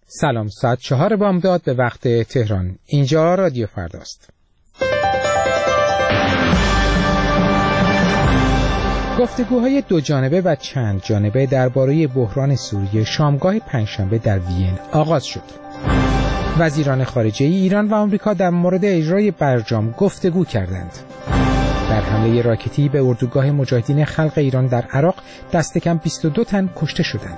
سلام، ساعت 4 بامداد به وقت تهران. اینجا رادیو فرداست. گفتگوهای دو جانبه و چند جانبه درباره بحران سوریه شامگاه پنجشنبه در وین آغاز شد. وزیران خارجه ایران و آمریکا در مورد اجرای برجام گفتگو کردند. در حمله راکتی به اردوگاه مجاهدین خلق ایران در عراق دست کم 22 تن کشته شدند.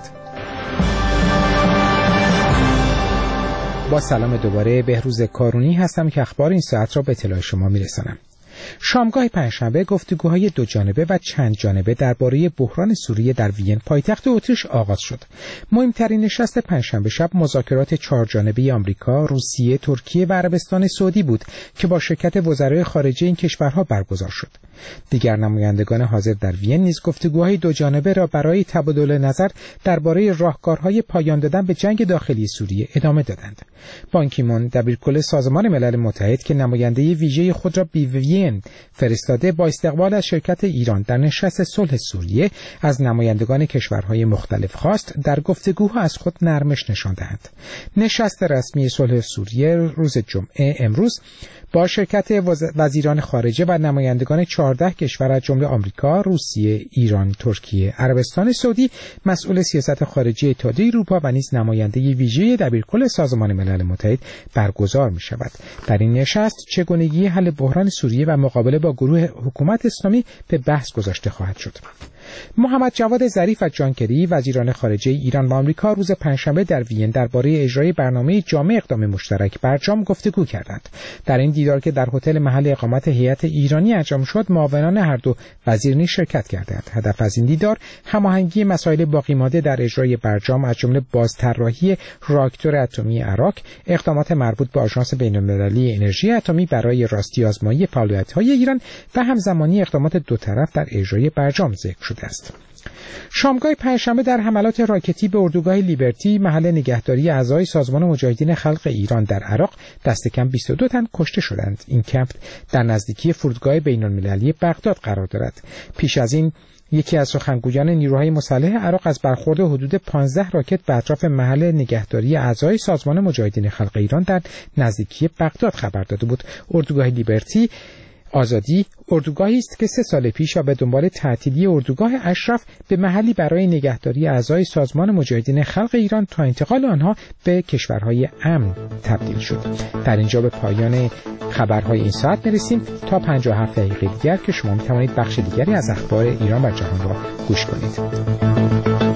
با سلام دوباره، بهروز کارونی هستم که اخبار این ساعت را به اطلاع شما میرسانم. شامگاه پنجشنبه گفتگوهای دو جانبه و چند جانبه درباره بحران سوریه در وین پایتخت اتریش آغاز شد. مهمترین نشست پنجشنبه شب مذاکرات 4 جانبه آمریکا، روسیه، ترکیه و عربستان سعودی بود که با شرکت وزرای خارجه این کشورها برگزار شد. دیگر نمایندگان حاضر در وین نیز گفتگوهای دو جانبه را برای تبادل نظر درباره راهکارهای پایان دادن به جنگ داخلی سوریه ادامه دادند. بان کی مون، دبیرکل سازمان ملل متحد که نماینده ویژه خود را به وین فرستاده، با استقبال از شرکت ایران در نشست صلح سوریه از نمایندگان کشورهای مختلف خواست در گفتگوها از خود نرمش نشان دهند. نشست رسمی صلح سوریه روز جمعه امروز با شرکت وزیران خارجه و نمایندگان 14 کشور از جمله آمریکا، روسیه، ایران، ترکیه، عربستان سعودی، مسئول سیاست خارجی اتحادیه اروپا و نیز نماینده ویژه دبیرکل سازمان ملل متحد برگزار می شود. در این نشست چگونگی حل بحران سوریه و مقابله با گروه حکومت اسلامی به بحث گذاشته خواهد شد. محمد جواد ظریف و جان کری، وزیران خارجه ایران و آمریکا، روز پنجشنبه در وین درباره اجرای برنامه جامع اقدام مشترک برجام گفتگو کردند. در این دیدار که در هتل محل اقامت هیئت ایرانی انجام شد، معاونان هر دو وزیر نیز شرکت کردند. هدف از این دیدار هماهنگی مسائل باقی مانده در اجرای برجام از جمله بازطراحی راکتور اتمی عراق، اقدامات مربوط به آژانس بین‌المللی انرژی اتمی برای راستی آزمایی فعالیت‌های ایران و همزمانی اقدامات دو طرف در اجرای برجام ذکر شد است. شامگاه پنجشنبه در حملات راکتی به اردوگاه لیبرتی، محل نگهداری اعضای سازمان مجاهدین خلق ایران در عراق، دست کم 22 تن کشته شدند. این کمپ در نزدیکی فرودگاه بین‌المللی بغداد قرار دارد. پیش از این یکی از سخنگویان نیروهای مسلح عراق از برخورد حدود 15 راکت به اطراف محل نگهداری اعضای سازمان مجاهدین خلق ایران در نزدیکی بغداد خبر داده بود. اردوگاه لیبرتی آزادی اردوگاهی است که 3 سال پیش به دنبال تعطیلی اردوگاه اشرف به محلی برای نگهداری اعضای سازمان مجاهدین خلق ایران تا انتقال آنها به کشورهای امن تبدیل شد. در اینجا به پایان خبرهای این ساعت میرسیم. تا 57 دقیقه دیگر که شما میتوانید بخش دیگری از اخبار ایران و جهان را گوش کنید.